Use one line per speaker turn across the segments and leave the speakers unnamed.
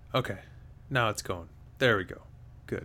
Okay. Now it's going. There we go. Good.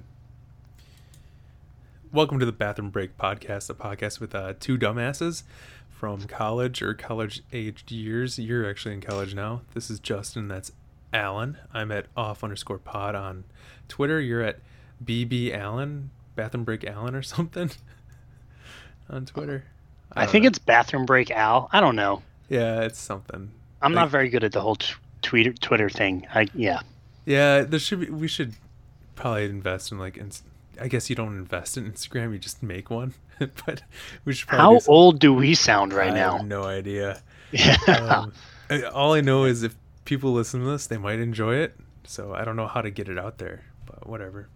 Welcome to the Bathroom Break Podcast, a podcast with two dumbasses from college or college-aged years. You're actually in college now. This is Justin. That's Alan. I'm at off_pod on Twitter. You're at BB Allen, Bathroom Break Allen or something on Twitter.
I think it's Bathroom Break Al. I don't know.
Yeah, it's something.
I'm not very good at the whole Twitter thing.
Yeah, there should be. We should probably invest in I guess you don't invest in Instagram, you just make one. But we should probably.
How old do we sound right now?
I have no idea.
Yeah.
All I know is if people listen to this, they might enjoy it. So I don't know how to get it out there, but whatever.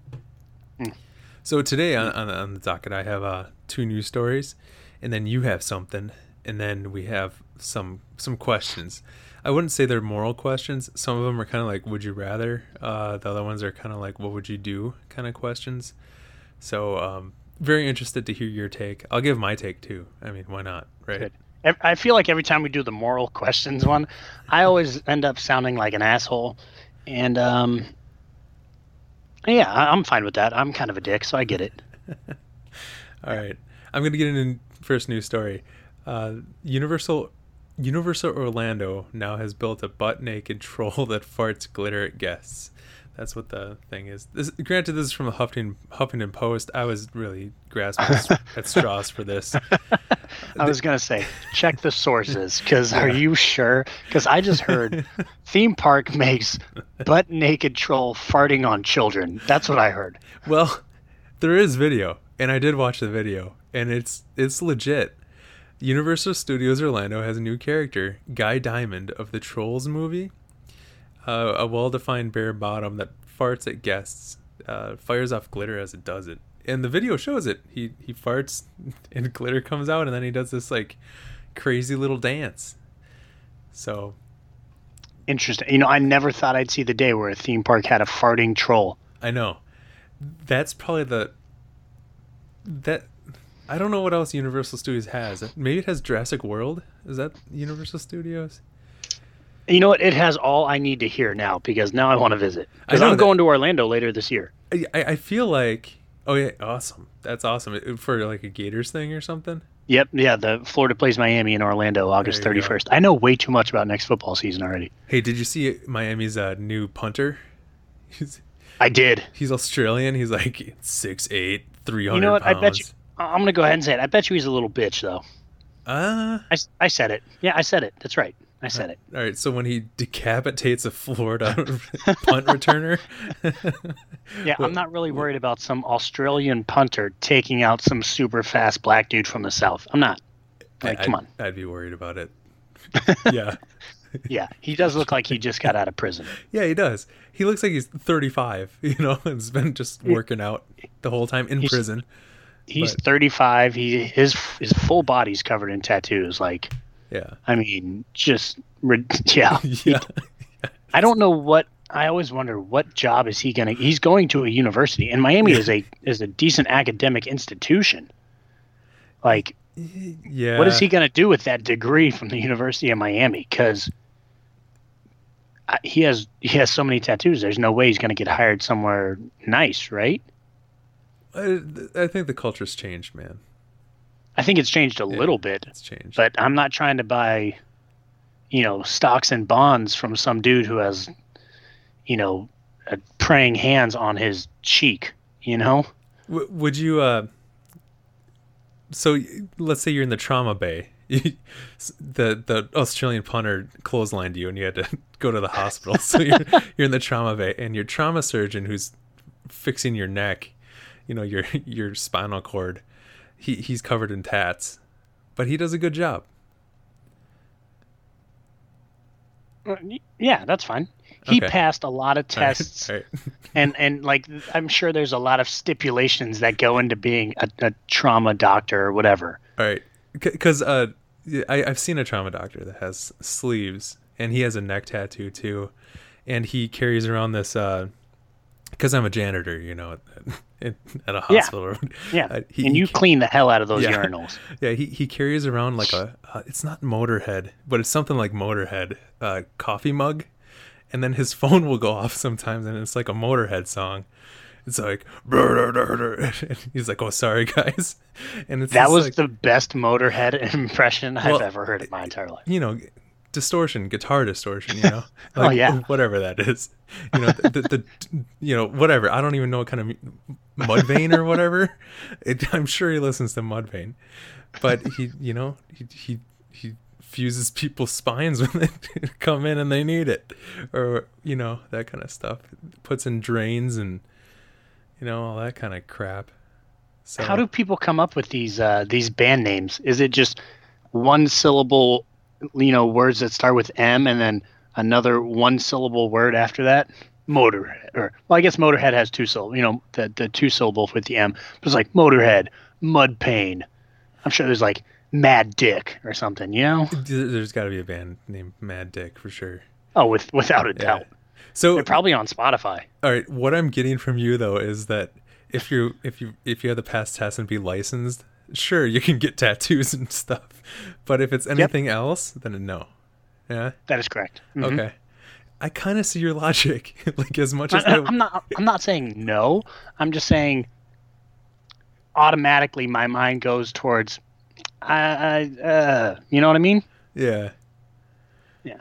So today on the docket, I have two news stories, and then you have something, and then we have some questions. I wouldn't say they're moral questions. Some of them are kind of like, would you rather? The other ones are kind of like, what would you do kind of questions. So very interested to hear your take. I'll give my take too. I mean, why not, right?
Good. I feel like every time we do the moral questions one, I always end up sounding like an asshole. And yeah, I'm fine with that. I'm kind of a dick, so I get it.
All right. I'm going to get into first news story. Universal Orlando now has built a butt-naked troll that farts glitter at guests. That's what the thing is. Granted, this is from the Huffington Post. I was really grasping at straws for this.
I was going to say, check the sources, because are you sure? Because I just heard theme park makes butt-naked troll farting on children. That's what I heard.
Well, there is video, and I did watch the video, and it's legit. Universal Studios Orlando has a new character, Guy Diamond of the Trolls movie. A well-defined bare bottom that farts at guests, fires off glitter as it does it. And the video shows it. He farts and glitter comes out, and then he does this like crazy little dance. So
interesting. I never thought I'd see the day where a theme park had a farting troll.
I know. That's probably I don't know what else Universal Studios has. Maybe it has Jurassic World. Is that Universal Studios?
You know what? It has all I need to hear now, because now I want to visit. Because I'm going to Orlando later this year.
I feel like... Oh, yeah. Awesome. That's awesome. For like a Gators thing or something?
Yep. Yeah. The Florida plays Miami in Orlando August 31st. I know way too much about next football season already.
Hey, did you see Miami's new punter?
I did.
He's Australian. He's like 6'8", 300
You know what?
pounds.
I bet you... I'm going to go ahead and say it. I bet you he's a little bitch, though. I said it. Yeah, I said it. That's right. I said it.
All right, so when he decapitates a Florida punt returner...
Yeah, I'm not really worried about some Australian punter taking out some super fast black dude from the South. I'm not. Come on.
I'd be worried about it. Yeah.
Yeah, he does look like he just got out of prison.
Yeah, he does. He looks like he's 35, and has been just working out the whole time in prison.
He's 35. His full body's covered in tattoos.
Yeah.
I mean, yeah.
Yeah.
I don't know what. I always wonder what job is he gonna. He's going to a university, and Miami is a decent academic institution.
Yeah.
What is he gonna do with that degree from the University of Miami? Because he has so many tattoos. There's no way he's gonna get hired somewhere nice, right?
I think the culture's changed, man.
I think it's changed a little bit.
It's changed.
But I'm not trying to buy, stocks and bonds from some dude who has, praying hands on his cheek,
Would you, so let's say you're in the trauma bay. The Australian punter clotheslined you and you had to go to the hospital. So you're in the trauma bay, and your trauma surgeon who's fixing your neck, your spinal cord, he's covered in tats, but he does a good job.
Yeah, that's fine. He passed a lot of tests,
all right.
and I'm sure there's a lot of stipulations that go into being a trauma doctor or whatever.
All right, because I've seen a trauma doctor that has sleeves, and he has a neck tattoo too, and he carries around this. Because I'm a janitor, at a hospital.
Yeah. And you clean the hell out of those urinals.
Yeah, he carries around like it's not Motorhead, but it's something like Motorhead, coffee mug. and then his phone will go off sometimes, and it's like a Motorhead song. It's like, and he's like, "Oh, sorry, guys," and it's
That was
like,
the best Motorhead impression I've ever heard in my entire life.
you know, distortion, guitar distortion, you know, like,
Oh, yeah.
whatever that is, you know, the you know, whatever. I don't even know what kind of Mudvayne or whatever. I'm sure he listens to Mudvayne, but he, you know, he fuses people's spines when they come in and they need it, or you know, that kind of stuff. Puts in drains and, you know, all that kind of crap. So
How do people come up with these band names? Is it just one syllable, you know, words that start with M and then another one syllable word after that? Motorhead, or well, I guess Motorhead has two syllables. You know, the two syllables with the M. But it's like Motorhead, Mudvayne. I'm sure there's like Mad Dick or something. You know?
there's got to be a band named Mad Dick for sure.
Oh, without a doubt.
So
They're probably on Spotify.
all right, what I'm getting from you though is that if you have the pass test and be licensed, sure, you can get tattoos and stuff. But if it's anything else, then no. Yeah.
That is correct.
Okay. I kind of see your logic. Like, as much as
I'm not saying no. I'm just saying automatically my mind goes towards you know what I mean?
Yeah.
Yeah.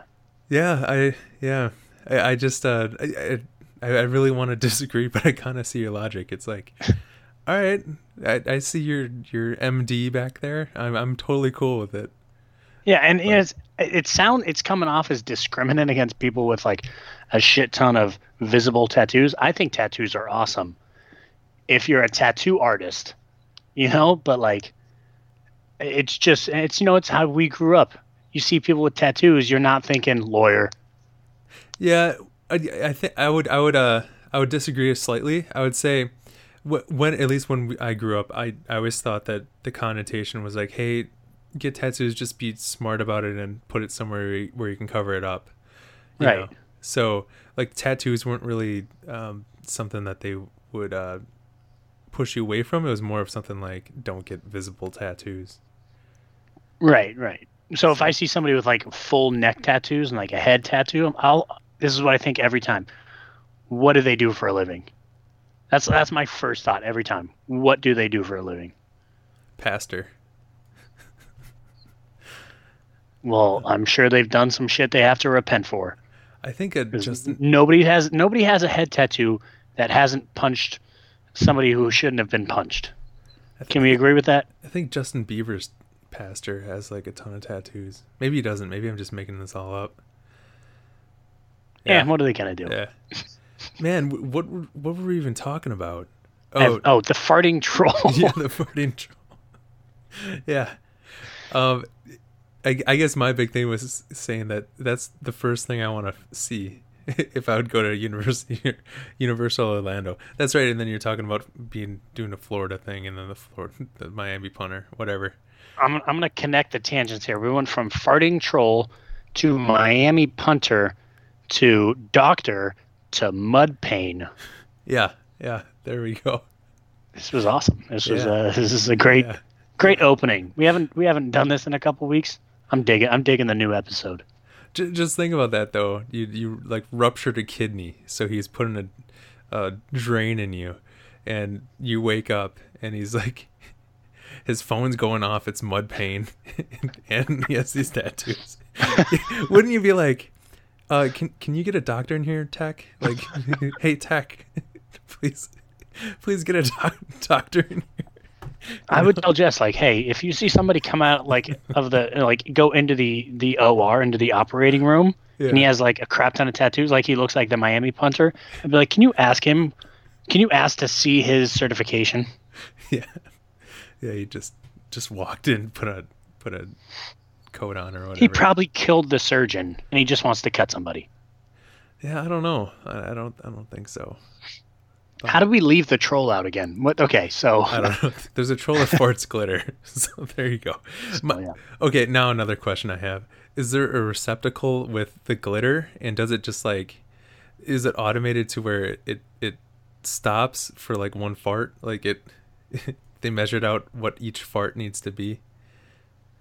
Yeah. I just I really want to disagree, but I kind of see your logic. It's like, all right, I see your MD back there. I'm totally cool with it.
Yeah, and it's coming off as discriminant against people with like a shit ton of visible tattoos. I think tattoos are awesome if you're a tattoo artist, you know, but like it's you know, it's how we grew up. You see people with tattoos, you're not thinking lawyer.
Yeah, I think I would disagree slightly. I would say when at least when I grew up, I always thought that the connotation was like, hey, get tattoos, just be smart about it and put it somewhere where you can cover it up. You
Right.
know? So like tattoos weren't really something that they would push you away from. It was more of something like, don't get visible tattoos.
Right. So if I see somebody with like full neck tattoos and like a head tattoo, this is what I think every time. What do they do for a living? That's my first thought every time. What do they do for a living?
Pastor.
Well, I'm sure they've done some shit they have to repent for.
I think
Nobody has a head tattoo that hasn't punched somebody who shouldn't have been punched. Can we agree with that?
I think Justin Bieber's pastor has like a ton of tattoos. Maybe he doesn't. Maybe I'm just making this all up.
Yeah, what are they gonna do?
Yeah. Man, what were we even talking about?
The farting troll.
Yeah, the farting troll. Yeah. I guess my big thing was saying that that's the first thing I want to see if I would go to Universal Orlando. That's right. And then you're talking about doing a Florida thing, and then the Miami punter, whatever.
I'm gonna connect the tangents here. We went from farting troll to Miami punter to doctor to Mudvayne.
Yeah. There we go.
This was awesome. This is a great opening. We haven't done this in a couple weeks. I'm digging the new episode.
Just think about that though. You like ruptured a kidney, so he's putting a drain in you, and you wake up and he's like, his phone's going off. It's Mudvayne, and he has these tattoos. Wouldn't you be like, can you get a doctor in here, Tech? Like, hey Tech, please get a doctor in here.
I would tell Jess, like, hey, if you see somebody come out go into the OR, into the operating room, and he has like a crap ton of tattoos, like he looks like the Miami punter, I'd be like, can you ask to see his certification?
Yeah, he just walked in, put a coat on or whatever.
He probably killed the surgeon, and he just wants to cut somebody.
Yeah, I don't know. I don't think so.
How do we leave the troll out again? What? Okay, so
I don't know. There's a troll that farts glitter, so there you go. Okay, now another question I have: is there a receptacle with the glitter, and does it just like, is it automated to where it stops for like one fart? Like they measured out what each fart needs to be.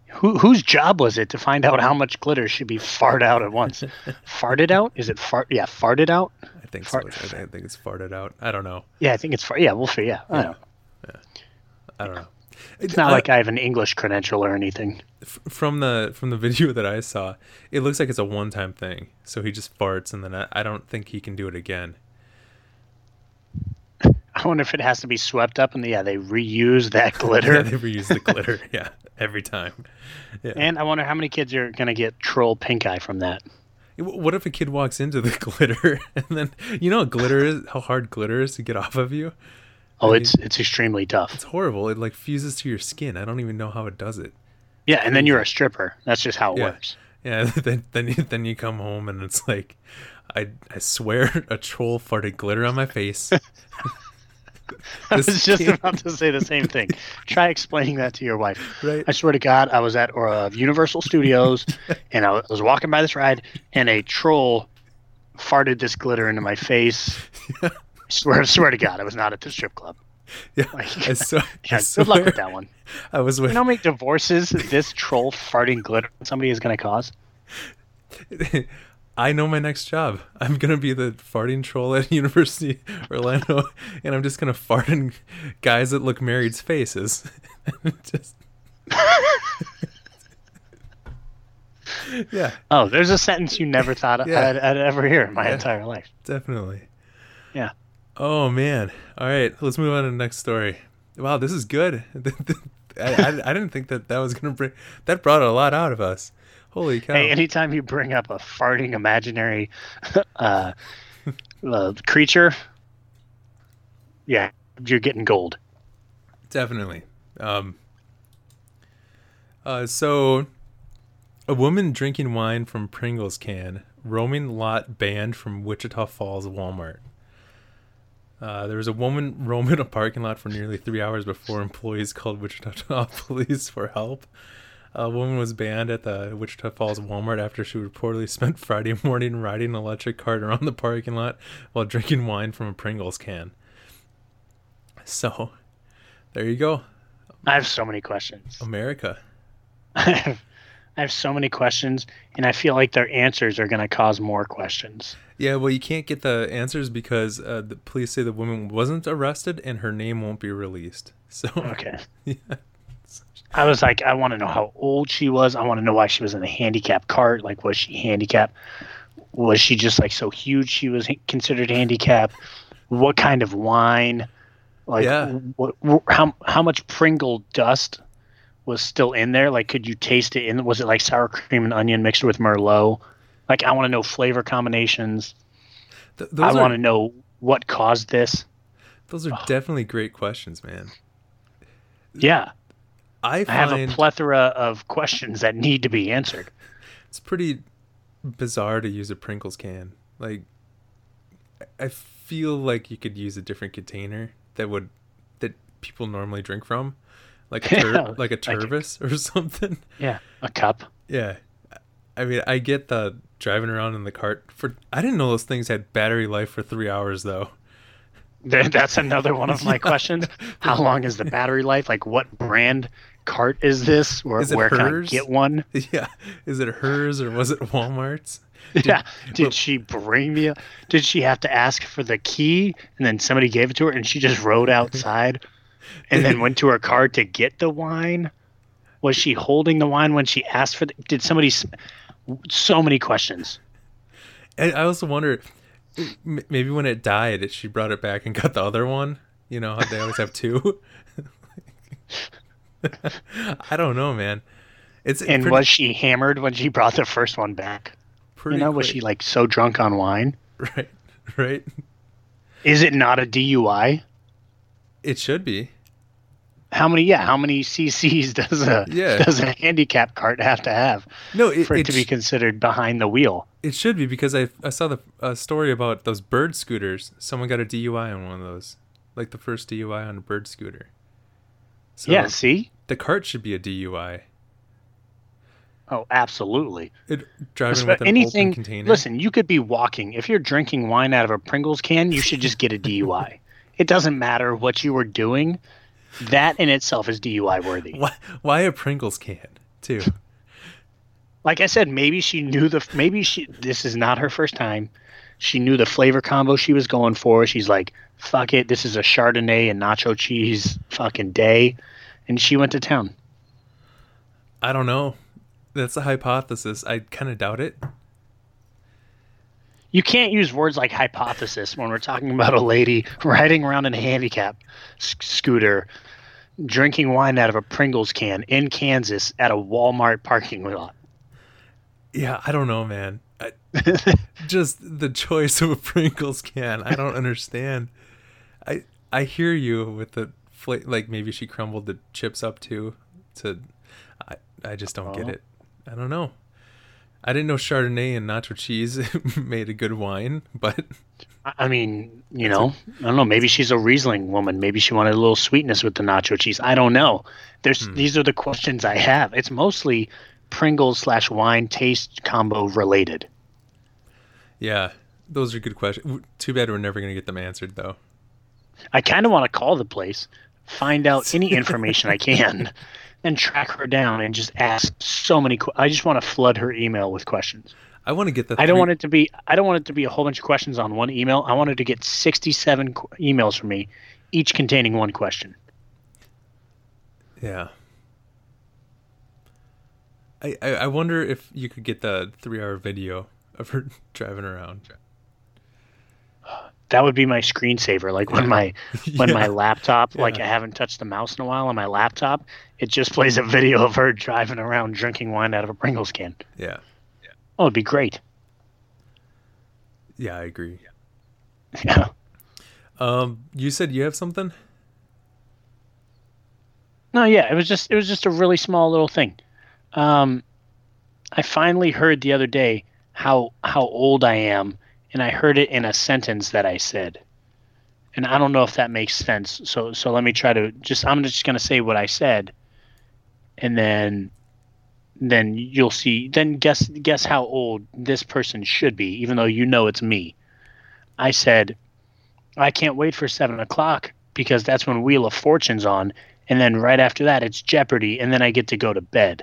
Whose job was it to find out how much glitter should be farted out at once? Farted out? Is it fart? Yeah, farted out.
I think so. I think it's farted out. I don't know.
Yeah, I think it's fart. Yeah, we'll figure. Yeah, I don't know.
I don't know.
It's not like I have an English credential or anything.
From the video that I saw, it looks like it's a one-time thing. So he just farts, and then I don't think he can do it again.
I wonder if it has to be swept up, and they reuse that glitter.
Yeah, they reuse the glitter. Yeah, every time. Yeah.
And I wonder how many kids are gonna get troll pink eye from that.
What if a kid walks into the glitter and then how glitter is? How hard glitter is to get off of you?
Oh, it's extremely tough.
It's horrible. It like fuses to your skin. I don't even know how it does it.
Yeah, and then you're a stripper. That's just how it works.
Yeah. Then you come home and it's like, I swear a troll farted glitter on my face.
I was just about to say the same thing. Try explaining that to your wife.
Right.
I swear to God, I was at Universal Studios, and I was walking by this ride, and a troll farted this glitter into my face. Yeah. I swear to God, I was not at the strip club.
Yeah,
like,
I swear.
Good luck with that one.
I was with.
You know how many divorces this troll farting glitter somebody is going to cause?
I know my next job. I'm going to be the farting troll at University of Orlando, and I'm just going to fart in guys that look married's faces. Just... yeah.
Oh, there's a sentence you never thought I'd ever hear in my entire life.
Definitely.
Yeah.
Oh, man. All right, let's move on to the next story. Wow, this is good. I didn't think that was going to bring... That brought a lot out of us. Holy cow.
Hey, anytime you bring up a farting imaginary creature, yeah, you're getting gold.
Definitely. So, a woman drinking wine from Pringles can, roaming lot banned from Wichita Falls Walmart. There was a woman roaming a parking lot for nearly 3 hours before employees called Wichita police for help. A woman was banned at the Wichita Falls Walmart after she reportedly spent Friday morning riding an electric cart around the parking lot while drinking wine from a Pringles can. So, there you go.
I have so many questions.
America.
I have so many questions, and I feel like their answers are going to cause more questions.
Yeah, well, you can't get the answers because the police say the woman wasn't arrested and her name won't be released. So
okay.
Yeah.
I was like, I want to know how old she was. I want to know why she was in a handicap cart. Like, was she handicapped? Was she just like so huge she was considered handicapped? What kind of wine? Like, how much Pringle dust was still in there? Like, could you taste it? Was it like sour cream and onion mixed with Merlot? Like, I want to know flavor combinations. I want to know what caused this.
Those are definitely great questions, man.
Yeah.
I
have a plethora of questions that need to be answered.
It's pretty bizarre to use a Pringles can. Like, I feel like you could use a different container that people normally drink from, like a like a Tervis or something.
Yeah, a cup.
Yeah, I mean, I get the driving around in the cart I didn't know those things had battery life for 3 hours though.
That's another one of my questions. How long is the battery life? Like, what brand cart is this? Where can I get one?
Yeah. Is it hers or was it Walmart's?
Did she bring did she have to ask for the key and then somebody gave it to her and she just rode outside and then went to her car to get the wine? Was she holding the wine when she asked for did somebody... So many questions.
I also wonder... Maybe when it died, she brought it back and got the other one. You know how they always have two? I don't know, man.
Was she hammered when she brought the first one back? Was she like so drunk on wine?
Right. Is
it not a DUI?
It should be.
How many cc's does a handicap cart have to have for it to be considered behind the wheel?
It should be because I saw the story about those bird scooters. Someone got a DUI on one of those, like the first DUI on a bird scooter. So
yeah, see?
The cart should be a DUI.
Oh, absolutely.
Driving with an open container.
Listen, you could be walking. If you're drinking wine out of a Pringles can, you should just get a DUI. It doesn't matter what you were doing. That in itself is DUI worthy.
Why a Pringles can? too.
Like I said, maybe she knew this is not her first time. She knew the flavor combo she was going for. She's like, fuck it, this is a Chardonnay and nacho cheese fucking day. And she went to town.
I don't know. That's a hypothesis. I kind of doubt it.
You can't use words like hypothesis when we're talking about a lady riding around in a handicap scooter, drinking wine out of a Pringles can in Kansas at a Walmart parking lot.
Yeah, I don't know, man. Just the choice of a Pringles can. I don't understand. I hear you with the like maybe she crumbled the chips up too. I just don't get it. I don't know. I didn't know Chardonnay and nacho cheese made a good wine, but
I mean, I don't know. Maybe she's a Riesling woman. Maybe she wanted a little sweetness with the nacho cheese. I don't know. These are the questions I have. It's mostly Pringles/wine taste combo related.
Yeah, those are good questions. Too bad we're never going to get them answered, though.
I kind of want to call the place, find out any information I can, and track her down and just ask so many. I just want to flood her email with questions.
I want to get the.
I don't want it to be a whole bunch of questions on one email. I wanted to get 67 emails from me, each containing one question.
Yeah. I wonder if you could get the 3-hour video of her driving around.
That would be my screensaver. Like when my laptop, like I haven't touched the mouse in a while on my laptop, it just plays a video of her driving around drinking wine out of a Pringles can.
Yeah.
Oh, it'd be great.
Yeah, I agree.
Yeah.
You said you have something?
No, yeah, it was just a really small little thing. I finally heard the other day how old I am, and I heard it in a sentence that I said. And I don't know if that makes sense. So let me try to I'm just going to say what I said, and then you'll see. Then guess how old this person should be, even though it's me. I said, I can't wait for 7:00 because that's when Wheel of Fortune's on, and then right after that it's Jeopardy, and then I get to go to bed.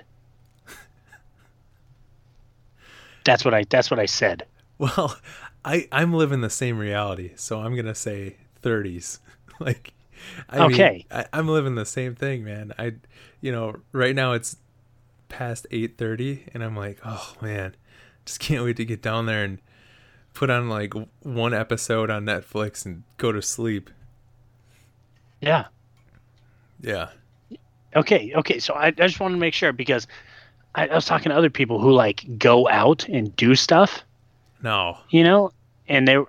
That's what I said.
Well, I'm living the same reality, so I'm gonna say 30s. Like,
okay,
I'm living the same thing, man. Right now it's past 8:30, and I'm like, oh man, just can't wait to get down there and put on like one episode on Netflix and go to sleep.
Yeah.
Yeah.
Okay. So I just wanted to make sure because I was talking to other people who like go out and do stuff.
No.
And they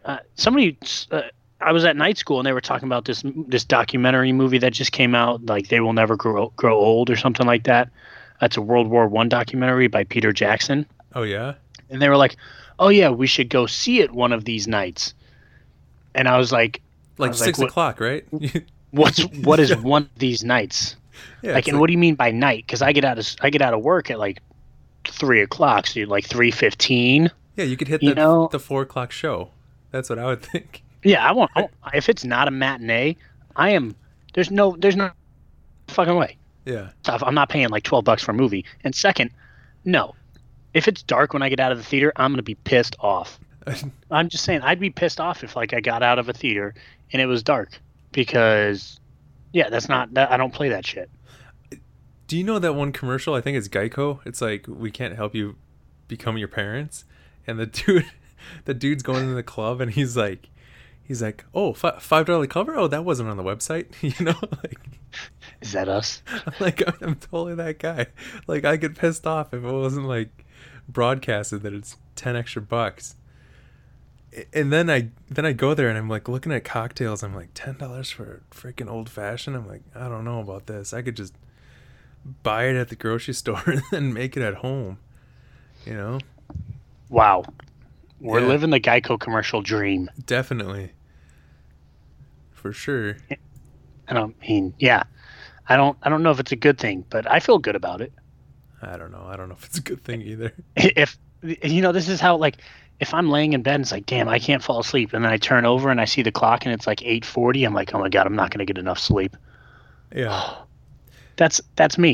I was at night school and they were talking about this documentary movie that just came out, like They Will Never Grow Old or something like that. That's a World War I documentary by Peter Jackson.
Oh yeah.
And they were like, "Oh yeah, we should go see it one of these nights." And I was like
6:00, right?
What is one of these nights?
Yeah,
and what do you mean by night? Because I get out of work at like 3:00, so like 3:15.
Yeah, you could hit the 4:00 show. That's what I would think.
Yeah, I won't. If it's not a matinee, there's no fucking way.
Yeah.
I'm not paying like $12 for a movie. And second, no. If it's dark when I get out of the theater, I'm gonna be pissed off. I'm just saying, I'd be pissed off if like I got out of a theater and it was dark because, yeah, I don't play that shit.
Do you know that one commercial? I think it's Geico. It's like, we can't help you become your parents. And the dude's going into the club and he's like, oh, $5 cover? Oh, that wasn't on the website. Like,
is that us?
I'm totally that guy. Like, I get pissed off if it wasn't like broadcasted that it's 10 extra bucks. And then I go there and I'm like looking at cocktails. I'm like, $10 for a freaking old fashioned. I'm like, I don't know about this. I could just buy it at the grocery store and then make it at home.
Wow. We're living the Geico commercial dream.
Definitely. For sure.
And I mean, yeah. I don't know if it's a good thing, but I feel good about it.
I don't know. I don't know if it's a good thing either.
If this is how, like, if I'm laying in bed and it's like, damn, I can't fall asleep, and then I turn over and I see the clock and it's like 8:40, I'm like, oh my God, I'm not going to get enough sleep.
Yeah.
That's me.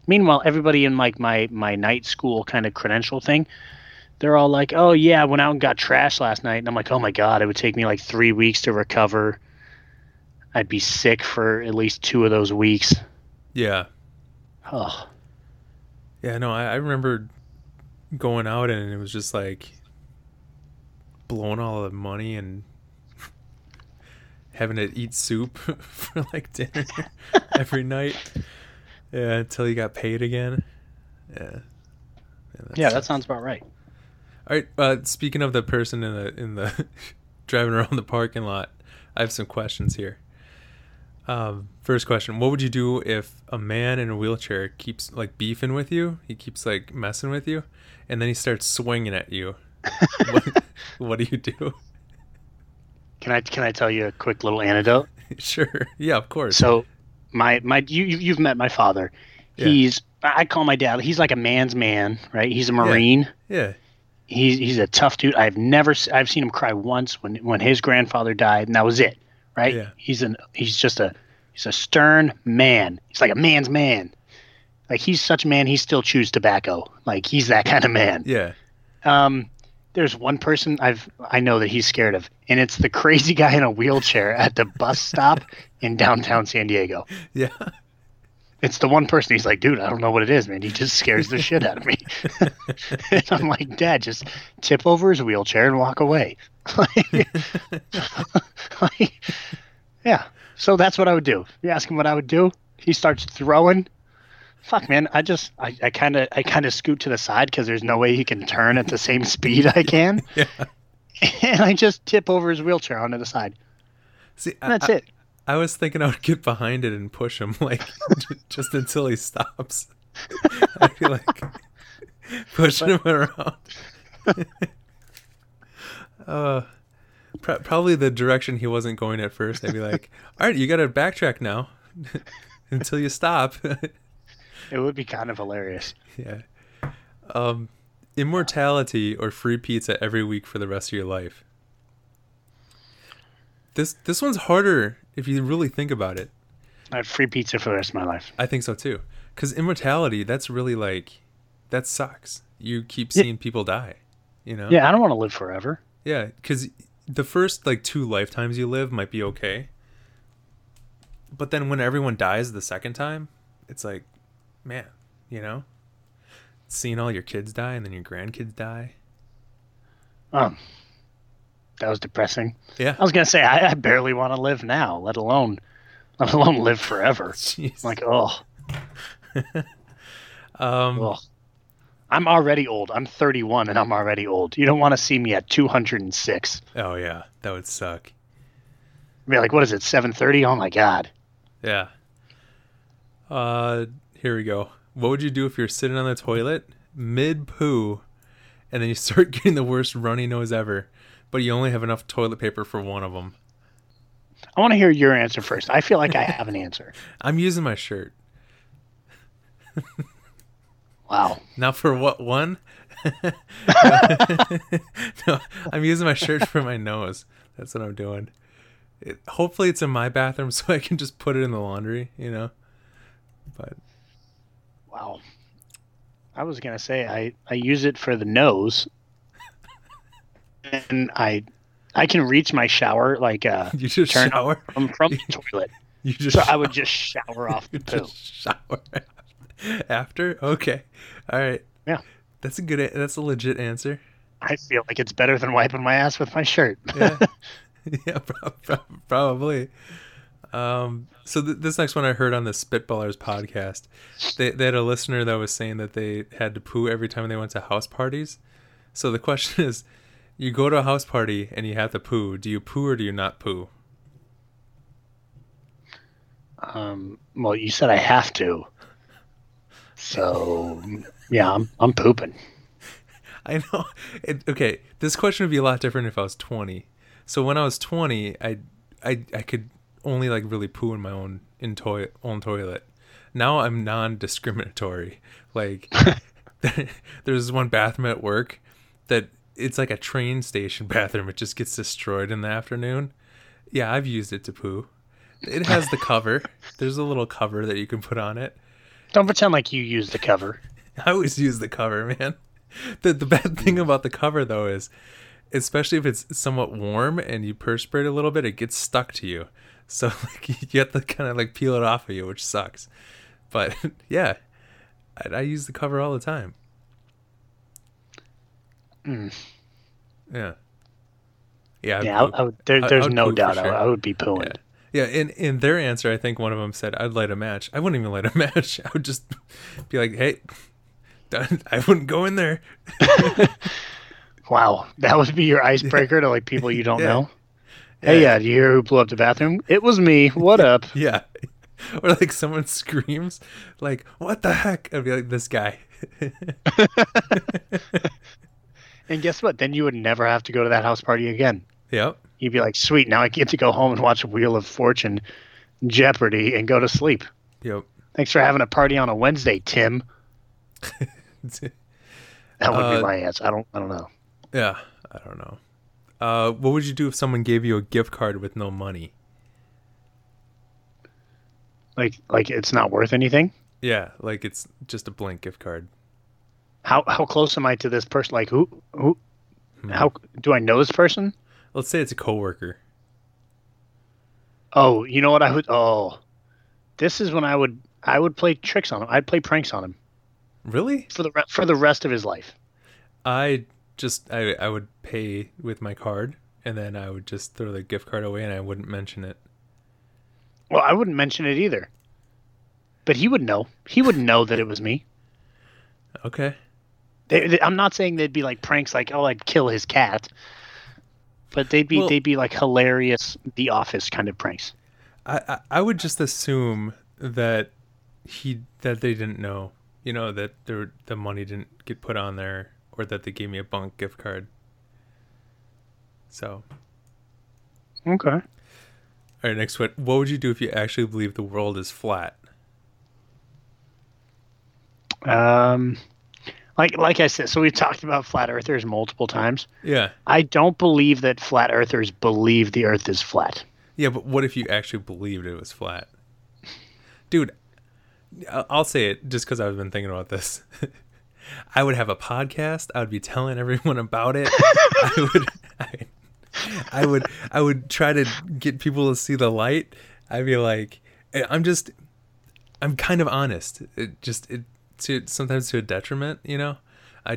Meanwhile, everybody in like my night school kind of credential thing, they're all like, "Oh yeah, I went out and got trashed last night," and I'm like, "Oh my god, it would take me like 3 weeks to recover. I'd be sick for at least 2 of those weeks."
Yeah.
Oh,
Yeah, no, I remember going out and it was just like blowing all the money and having to eat soup for like dinner every night. Yeah, until you got paid again. Yeah.
yeah, that sounds about right.
All right. Speaking of the person in the driving around the parking lot, I have some questions here. First question: what would you do if a man in a wheelchair keeps like beefing with you? He keeps like messing with you, and then he starts swinging at you. What do you do?
Can I tell you a quick little anecdote?
Sure. Yeah, of course.
So, you've met my father.
Yeah.
I call my dad. He's like a man's man, right? He's a
Yeah.
Marine.
Yeah.
He's a tough dude. I've seen him cry once when his grandfather died, and that was it, right?
Yeah.
He's a stern man. He's like a man's man. Like he's such a man. He still chews tobacco. Like he's that kind of man.
Yeah.
There's one person I know that he's scared of, and it's the crazy guy in a wheelchair at the bus stop in downtown San Diego.
Yeah.
It's the one person he's like, dude, I don't know what it is, man. He just scares the shit out of me. And I'm like, Dad, just tip over his wheelchair and walk away. Yeah. So that's what I would do. You ask him what I would do. He starts throwing. Fuck, man. I kind of scoot to the side because there's no way he can turn at the same speed I can.
Yeah.
And I just tip over his wheelchair onto the side.
See,
And that's it.
I was thinking I would get behind it and push him, like, just until he stops. I feel like pushing him around. Probably the direction he wasn't going at first. I'd be like, all right, you got to backtrack now until you stop.
It would be kind of hilarious.
Yeah. Immortality or free pizza every week for the rest of your life. This one's harder if you really think about it.
I have free pizza for the rest of my life.
I think so too. Because immortality, that's really like, that sucks. You keep seeing people die, you know?
Yeah, I don't want to live forever.
Yeah, because the first like 2 lifetimes you live might be okay. But then when everyone dies the second time, it's like, man, you know? Seeing all your kids die and then your grandkids die.
That was depressing.
Yeah.
I was gonna say I barely want to live now, let alone live forever.
Jeez.
Like, oh,
Um,
ugh. I'm already old. I'm 31 and I'm already old. You don't want to see me at 206.
oh yeah, that would suck.
I mean, like, what is it? 7:30? Oh my god.
Yeah. Here we go. What would you do if you're sitting on the toilet mid poo and then you start getting the worst runny nose ever, but you only have enough toilet paper for one of them?
I want to hear your answer first. I feel like I have an answer.
I'm using my shirt.
Wow.
Now for what one? No, I'm using my shirt for my nose. That's what I'm doing. Hopefully it's in my bathroom so I can just put it in the laundry, you know? But
Wow. I was gonna say I use it for the nose, and I can reach my shower like
you just
turn
shower?
from the toilet.
You just
So I would just shower off the
you
poo.
just shower after? Okay. All right.
Yeah.
That's a legit answer.
I feel like it's better than wiping my ass with my shirt.
Yeah. Yeah, probably. So this next one I heard on the Spitballers podcast. They had a listener that was saying that they had to poo every time they went to house parties. So the question is, you go to a house party and you have to poo. Do you poo or do you not poo?
Well, you said I have to. So, yeah, I'm pooping.
I know. Okay, this question would be a lot different if I was 20. So when I was 20, I could only like really poo in my own toilet. Now I'm non-discriminatory. Like there's one bathroom at work that it's like a train station bathroom. It just gets destroyed in the afternoon. Yeah, I've used it to poo. It has the cover. There's a little cover that you can put on it.
Don't pretend like you use the cover.
I always use the cover, man. The bad thing about the cover though is, especially if it's somewhat warm and you perspirate a little bit, it gets stuck to you. So like you have to kind of like peel it off of you, which sucks. But yeah, I use the cover all the time. Yeah.
Yeah, there's no doubt
sure.
I would be pooing.
Yeah, in their answer, I think one of them said, I'd light a match. I wouldn't even light a match. I would just be like, hey, I wouldn't go in there.
Wow, that would be your icebreaker to like people you don't know. Hey, do you hear who blew up the bathroom? It was me. What up?
Yeah. Or like someone screams, like, what the heck? I'd be like, this guy.
And guess what? Then you would never have to go to that house party again.
Yep.
You'd be like, sweet, now I get to go home and watch Wheel of Fortune, Jeopardy, and go to sleep.
Yep.
Thanks for having a party on a Wednesday, Tim. That would be my answer. I don't know.
Yeah, I don't know. What would you do if someone gave you a gift card with no money?
Like it's not worth anything?
Yeah, like it's just a blank gift card.
How close am I to this person? Like who how do I know this person?
Let's say it's a coworker.
Oh, you know what I would this is when I would play tricks on him. I'd play pranks on him.
Really?
For the rest of his life.
I would pay with my card and then I would just throw the gift card away and I wouldn't mention it.
Well, I wouldn't mention it either. But he would know. He would know that it was me.
Okay.
I'm not saying they'd be like pranks like, oh, I'd kill his cat. But they'd be like hilarious The Office kind of pranks.
I would just assume that they didn't know, that the money didn't get put on there or that they gave me a bunk gift card. So.
Okay.
All right, next one. What would you do if you actually believe the world is flat?
Like I said, so we've talked about flat earthers multiple times.
Yeah.
I don't believe that flat earthers believe the earth is flat.
Yeah, but what if you actually believed it was flat? Dude, I'll say it just because I've been thinking about this. I would have a podcast. I would be telling everyone about it. I would try to get people to see the light. I'd be like, I'm kind of honest. Sometimes to a detriment, I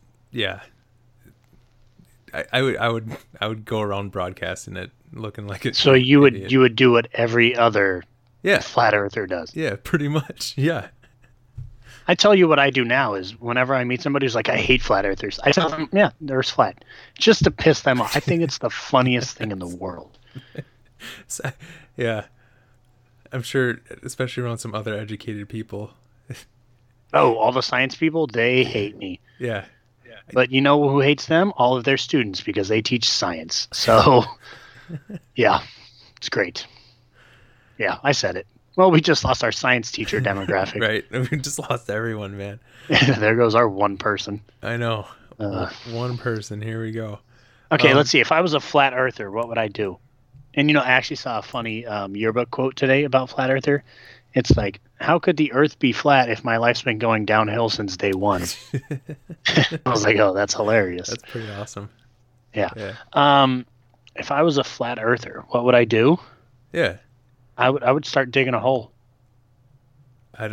would go around broadcasting it, looking like it.
So you would do what every other flat earther does.
Yeah, pretty much. Yeah.
I tell you what I do now is whenever I meet somebody who's like, I hate flat earthers, I tell them, yeah, the Earth's flat, just to piss them off. I think it's the funniest thing in the world.
So, yeah, I'm sure, especially around some other educated people.
Oh, all the science people, they hate me.
Yeah.
But you know who hates them? All of their students, because they teach science. So, yeah, it's great. Yeah, I said it. Well, we just lost our science teacher demographic.
Right. We just lost everyone, man.
There goes our one person.
I know. One person. Here we go.
Okay, let's see. If I was a flat earther, what would I do? And, I actually saw a funny yearbook quote today about flat earther. It's like, how could the earth be flat if my life's been going downhill since day one? I was like, oh, that's hilarious.
That's pretty awesome.
Yeah. If I was a flat earther, what would I do?
Yeah.
I would start digging a hole.
I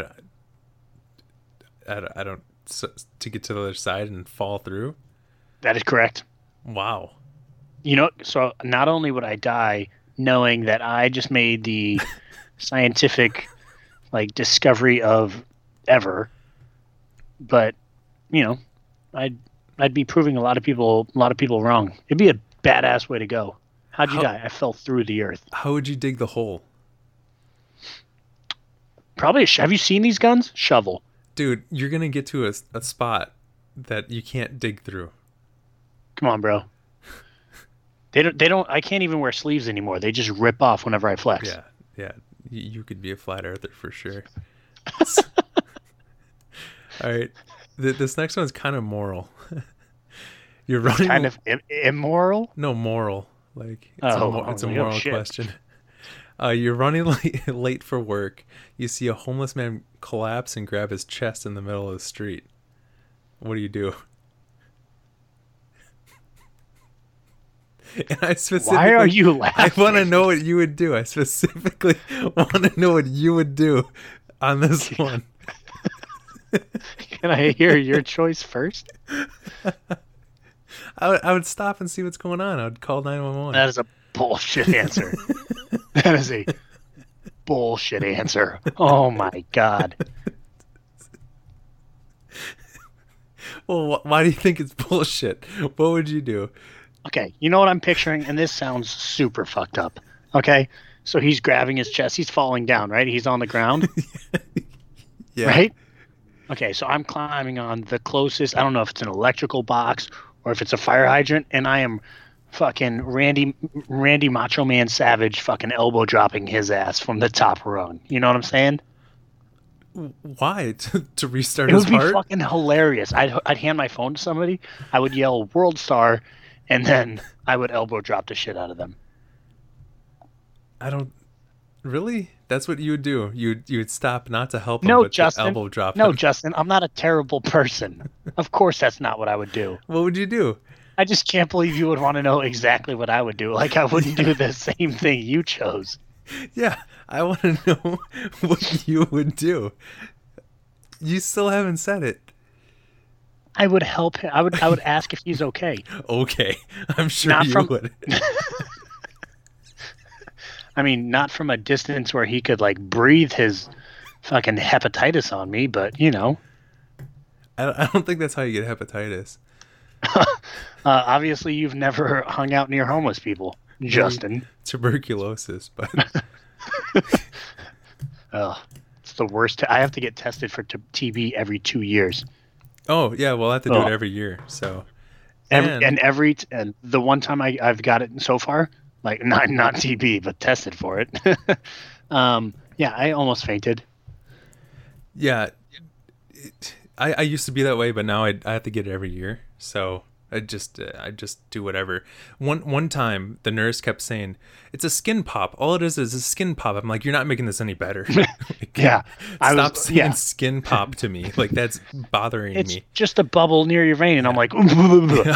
don't to get to the other side and fall through.
That is correct.
Wow.
So not only would I die knowing that I just made the scientific discovery of ever, but I'd be proving a lot of people wrong. It'd be a badass way to go. How'd you die? I fell through the earth.
How would you dig the hole?
Probably have you seen these guns? Shovel.
Dude, you're going to get to a spot that you can't dig through.
Come on, bro. They don't I can't even wear sleeves anymore. They just rip off whenever I flex.
Yeah. You could be a flat earther for sure. All right. This next one is kind of moral. You're running
kind of immoral?
No, moral. Like it's a moral question. You're running late for work. You see a homeless man collapse and grab his chest in the middle of the street. What do you do? And I specifically,
Why are you laughing?
I want to know what you would do. I specifically want to know what you would do on this one.
Can I hear your choice first?
I would stop and see what's going on. I would call 911.
That is a bullshit answer. That is a bullshit answer. Oh my God.
Well, why do you think it's bullshit? What would you do?
Okay, you know what I'm picturing? And this sounds super fucked up. Okay? So he's grabbing his chest. He's falling down, right? He's on the ground.
Yeah.
Right? Okay, so I'm climbing on the closest, I don't know if it's an electrical box or if it's a fire hydrant, and I am fucking Randy Macho Man Savage fucking elbow dropping his ass from the top rung. You know what I'm saying?
Why? To restart
It
his
would be
heart?
fucking hilarious. I'd hand my phone to somebody, I would yell World Star, and then I would elbow drop the shit out of them.
I don't... Really? That's what you would do? You would stop not to help him,
No,
but
Justin.
to elbow drop
No,
him?
Justin, I'm not a terrible person. Of course that's not what I would do.
What would you do?
I just can't believe you would want to know exactly what I would do. Like I wouldn't do the same thing you chose.
Yeah, I want to know what you would do. You still haven't said it.
I would help him. I would ask if he's okay.
Okay, I'm sure
Not
you
from-
would.
I mean, not from a distance where he could like breathe his fucking hepatitis on me, but you know.
I don't think that's how you get hepatitis.
Obviously, you've never hung out near homeless people, Justin.
Tuberculosis, but
It's the worst. I have to get tested for TB every 2 years.
oh yeah, well I have to do it every year. So
And the one time I've got it so far, like not TB, but tested for it. Yeah, I almost fainted.
yeah, I used to be that way, but now I have to get it every year. So I just do whatever. One time the nurse kept saying it's a skin pop. All it is a skin pop. I'm like, you're not making this any better. Like,
Yeah,
stop saying skin pop to me. Like that's bothering
It's
me.
just a bubble near your vein, and I'm like,
Yeah,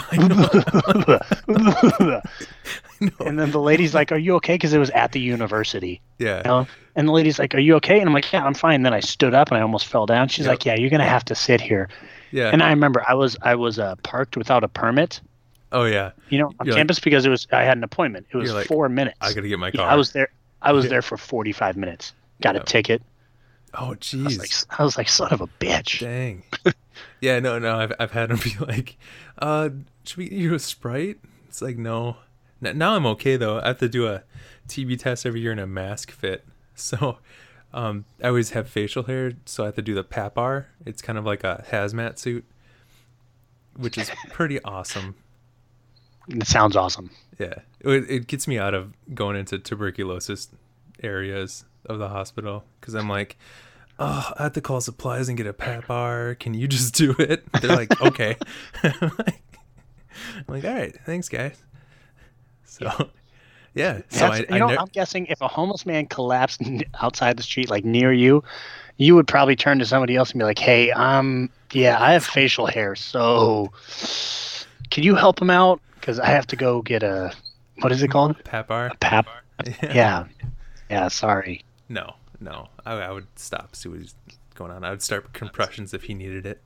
and then the lady's like, "Are you okay?" Because it was at the university.
yeah.
You know? And the lady's like, "Are you okay?" And I'm like, "Yeah, I'm fine." Then I stood up and I almost fell down. She's
Yep.
like, "Yeah, you're gonna have to sit here."
Yeah.
And I remember I was parked without a permit,
Oh yeah.
you know, on
You're like-
campus because I had an appointment. It was
You're like,
4 minutes.
I gotta get my
Yeah,
car.
I was there for 45 minutes. Got a ticket.
Oh
I
jeez.
was like, son of a bitch.
Dang. Yeah, no. I've had him be like, should we get you a Sprite? It's like, no. Now I'm okay though. I have to do a TB test every year in a mask fit. So, I always have facial hair, so I have to do the PAPR. It's kind of like a hazmat suit, which is pretty awesome.
It sounds awesome.
Yeah, it gets me out of going into tuberculosis areas of the hospital because I'm like, oh, I have to call supplies and get a PAPR. Can you just do it? They're like, okay. I'm like, all right, thanks, guys. So, yeah. So
I'm guessing if a homeless man collapsed outside the street, like near you, you would probably turn to somebody else and be like, "Hey, yeah, I have facial hair, so can you help him out? Because I have to go get what is it called?
PAPR.
PAP. Yeah. Sorry.
No. I would stop, see what's going on. I would start compressions if he needed it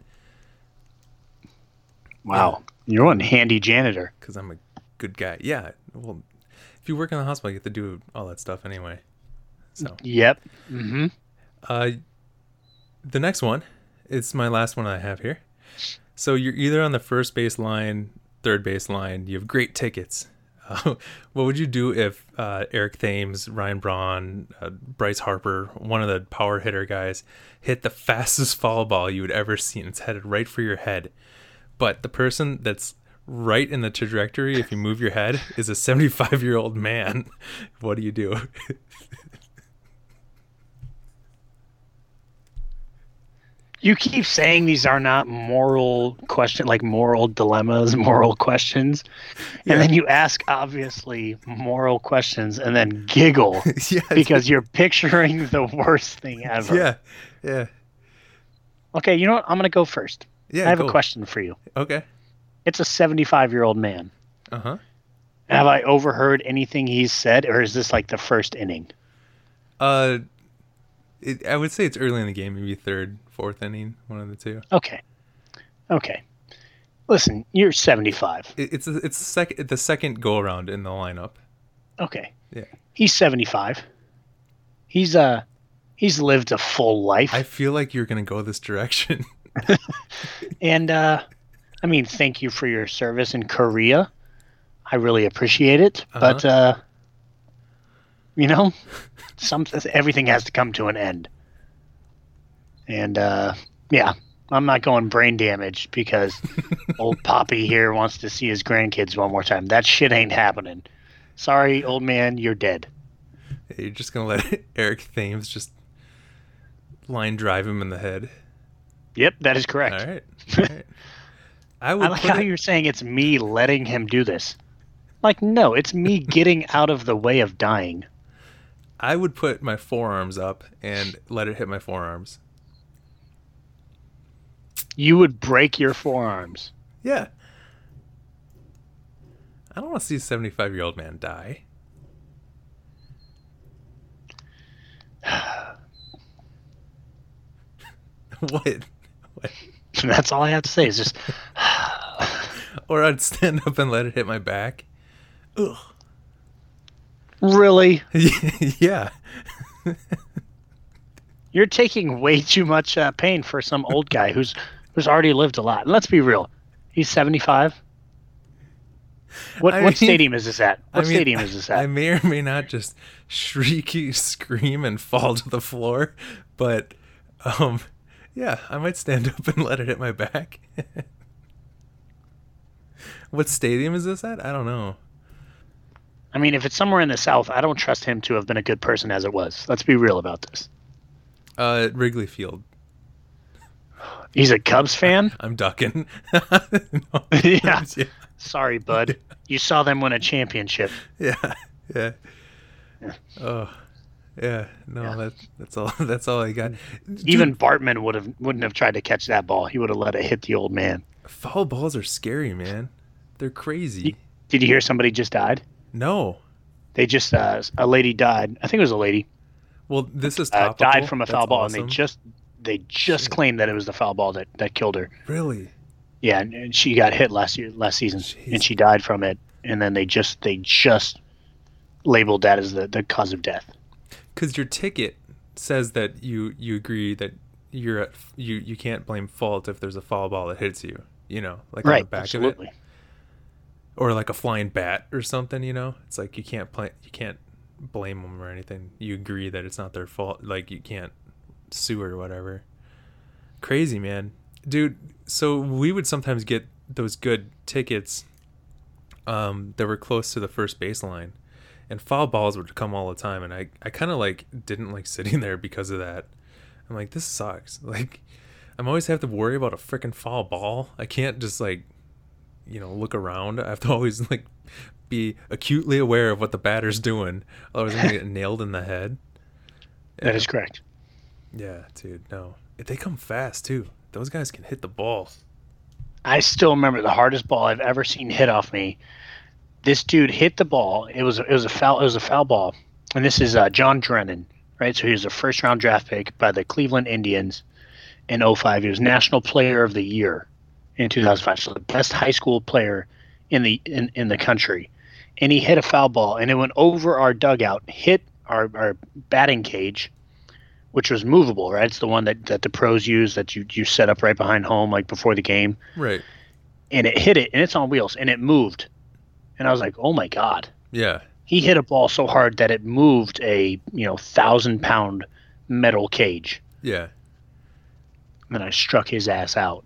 Wow, you're one handy janitor.
because I'm a good guy. Yeah. Well, if you work in the hospital, you have to do all that stuff anyway. So.
Yep. Mm-hmm.
The next one, it's my last one I have here. So you're either on the first base line, third base line. You have great tickets. What would you do if Eric Thames, Ryan Braun, Bryce Harper, one of the power hitter guys, hit the fastest foul ball you would ever see, and it's headed right for your head? But the person that's right in the trajectory, if you move your head, is a 75-year-old man. What do you do?
You keep saying these are not moral like moral dilemmas, moral questions,
Yeah.
and then you ask obviously moral questions and then giggle
Yeah.
because you're picturing the worst thing ever.
Yeah. Yeah.
Okay, you know what? I'm going to go first.
Yeah.
I have
go.
a question for you.
Okay.
It's a 75-year-old man.
Uh-huh.
Have I overheard anything he's said, or is this like the first inning?
I would say it's early in the game, maybe third, fourth inning, one of the two.
Okay. Listen, you're 75.
It's the second go around in the lineup.
Okay.
Yeah.
He's 75. He's lived a full life.
I feel like you're gonna go this direction.
And I mean, thank you for your service in Korea. I really appreciate it. But you know, everything has to come to an end. And yeah, I'm not going brain damage because old Poppy here wants to see his grandkids one more time. That shit ain't happening. Sorry, old man, you're dead.
You're just gonna let Eric Thames just line drive him in the head.
Yep, that is correct.
All right. All right. I
like how you're saying it's me letting him do this. Like, no, it's me getting out of the way of dying.
I would put my forearms up and let it hit my forearms.
You would break your forearms.
Yeah. I don't want to see a 75-year-old man die. What?
That's all I have to say is just...
Or I'd stand up and let it hit my back. Ugh.
Really?
Yeah.
You're taking way too much pain for some old guy who's already lived a lot. And let's be real. He's 75. What stadium is this at? What stadium is this at?
I may or may not just shriek, scream, and fall to the floor, but yeah, I might stand up and let it hit my back. What stadium is this at? I don't know.
I mean, if it's somewhere in the South, I don't trust him to have been a good person as it was. Let's be real about this.
Wrigley Field.
He's a Cubs fan?
I'm ducking.
No. Yeah. Sorry, bud. You saw them win a championship.
Yeah. Oh, yeah. No, yeah. That's all. That's all I got.
Even Bartman wouldn't have tried to catch that ball. He would have let it hit the old man.
Foul balls are scary, man. They're crazy.
Did you hear somebody just died?
No.
They just a lady died. I think it was a lady.
Well, this is topical.
Died from a foul ball,
awesome.
and they just claimed that it was the foul ball that killed her.
Really?
Yeah, and she got hit last season,
Jeez.
and she died from it. And then they just labeled that as the cause of death.
Because your ticket says that you agree that you can't blame fault if there's a foul ball that hits you. You know, like
right,
on the back
absolutely.
of it. Or like a flying bat or something, you know? It's like you can't blame them or anything. You agree that it's not their fault. Like you can't sue or whatever. Crazy, man. Dude, so we would sometimes get those good tickets that were close to the first baseline. And foul balls would come all the time. And I kind of like didn't like sitting there because of that. I'm like, this sucks. Like, I'm always have to worry about a freaking foul ball. I can't just like, look around. I have to always like be acutely aware of what the batter's doing. Otherwise I'm gonna get nailed in the head.
That is correct.
Yeah, dude. No, they come fast too. Those guys can hit the ball.
I still remember the hardest ball I've ever seen hit off me. This dude hit the ball. It was a foul ball, and this is John Drennan, right? So he was a first round draft pick by the Cleveland Indians in 2005. He was National Player of the Year in 2005. So the best high school player in the country. And he hit a foul ball, and it went over our dugout, hit our batting cage, which was movable, right? It's the one that the pros use that you set up right behind home, like before the game.
Right.
And it hit it, and it's on wheels, and it moved. And I was like, oh my God.
Yeah.
He hit a ball so hard that it moved a 1,000-pound metal cage.
Yeah.
And I struck his ass out.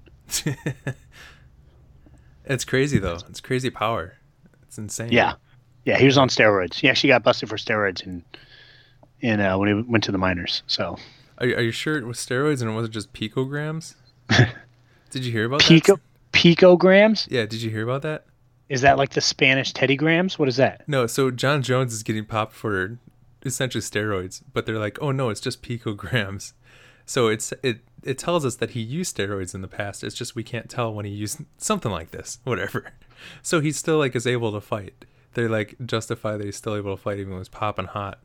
It's crazy though. It's crazy power. It's insane.
Yeah. Yeah, he was on steroids. He actually got busted for steroids in when he went to the minors. So
Are you sure it was steroids and it wasn't just picograms? Did you hear about
Pico
that?
picograms?
Yeah, did you hear about that?
Is that like the Spanish Teddy grams? What is that?
No, so John Jones is getting popped for essentially steroids, but they're like, oh no, it's just picograms. So it tells us that he used steroids in the past. It's just we can't tell when he used something like this, whatever. So he's still like is able to fight. They like justify that he's still able to fight even when he's popping hot.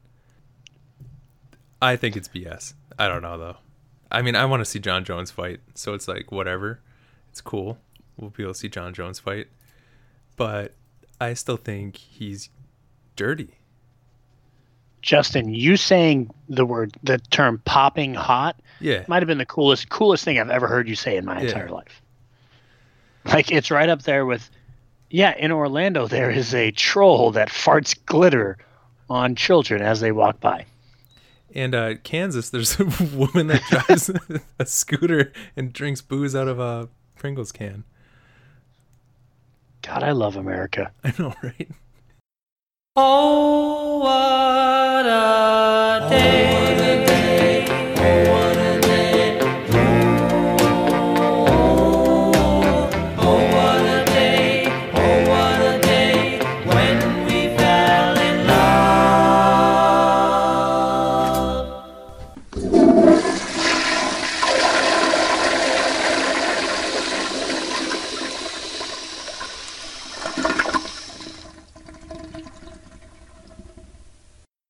I think it's BS. I don't know though. I mean, I want to see John Jones fight, so it's like whatever. It's cool. We'll be able to see John Jones fight, but I still think he's dirty.
Justin, you saying the term popping hot
Yeah,
might have been the coolest thing I've ever heard you say in my entire life. Like it's right up there with, yeah, in Orlando there is a troll that farts glitter on children as they walk by.
and Kansas, there's a woman that drives a scooter and drinks booze out of a Pringles can.
God, I love America.
I know, right? Oh,